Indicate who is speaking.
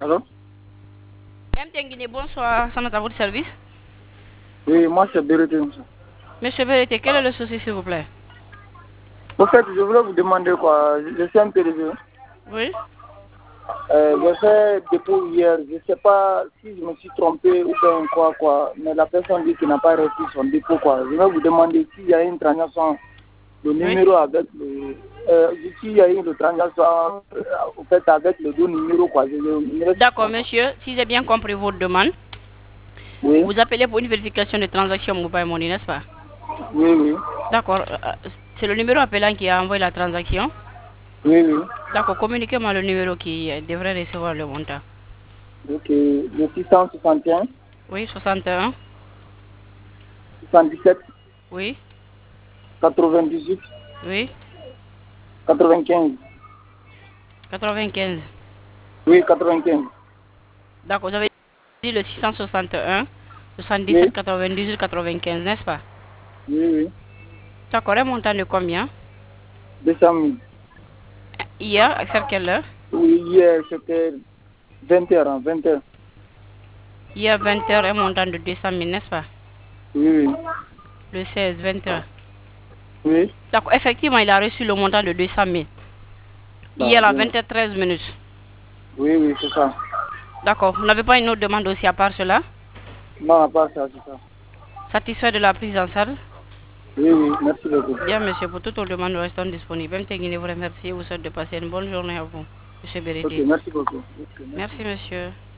Speaker 1: Allô?
Speaker 2: MTN Guinée, bonsoir, ça à votre service.
Speaker 1: Oui, moi c'est Bérété, monsieur.
Speaker 2: Monsieur Berete, quel est le souci s'il vous plaît?
Speaker 1: En fait, je voulais vous demander quoi. Je suis un PDG.
Speaker 2: Oui.
Speaker 1: J'ai fait dépôt hier. Je ne sais pas si je me suis trompé ou bien quoi. Mais la personne dit qu'il n'a pas reçu son dépôt, quoi. Je vais vous demander s'il y a une transaction, le numéro avec le. S'il y a une transaction au fait, avec le deux numéros, quoi.
Speaker 2: D'accord, monsieur. Si j'ai bien compris votre demande,
Speaker 1: Oui.
Speaker 2: vous appelez pour une vérification de transaction mobile money, n'est-ce pas?
Speaker 1: Oui, oui.
Speaker 2: D'accord. C'est le numéro appelant qui a envoyé la transaction.
Speaker 1: Oui, oui.
Speaker 2: D'accord, communiquez-moi le numéro qui devrait recevoir le montant.
Speaker 1: Ok. Le 661,
Speaker 2: Oui, 61.
Speaker 1: 77,
Speaker 2: Oui.
Speaker 1: 98,
Speaker 2: Oui.
Speaker 1: 95.
Speaker 2: 95.
Speaker 1: Oui, 95.
Speaker 2: D'accord, vous avez dit le 661, 77,
Speaker 1: Oui,
Speaker 2: 98, 95, n'est-ce pas?
Speaker 1: oui, oui.
Speaker 2: D'accord, un montant de combien?
Speaker 1: 200 000.
Speaker 2: Hier, vers quelle heure?
Speaker 1: Oui, hier, c'était 20h, hein, 20h.
Speaker 2: Hier, 20h, un montant de 200 000, n'est-ce pas?
Speaker 1: Oui, oui.
Speaker 2: Le 16, 20h.
Speaker 1: Oui,
Speaker 2: D'accord, effectivement, il a reçu le montant de 200 000.
Speaker 1: bah,
Speaker 2: Hier à
Speaker 1: bien.
Speaker 2: 20h13 minutes.
Speaker 1: Oui, oui, c'est ça.
Speaker 2: D'accord, vous n'avez pas une autre demande aussi à part cela?
Speaker 1: Non, à part ça, c'est ça.
Speaker 2: Satisfait de la prise en charge?
Speaker 1: Oui, oui, merci beaucoup.
Speaker 2: Bien, monsieur, pour toute autre demande, nous restons disponibles. Même Guinée vous remercie et vous souhaite de passer une bonne journée à vous, monsieur
Speaker 1: Ok,
Speaker 2: Bérédé.
Speaker 1: merci beaucoup. Ok, merci.
Speaker 2: Merci, monsieur.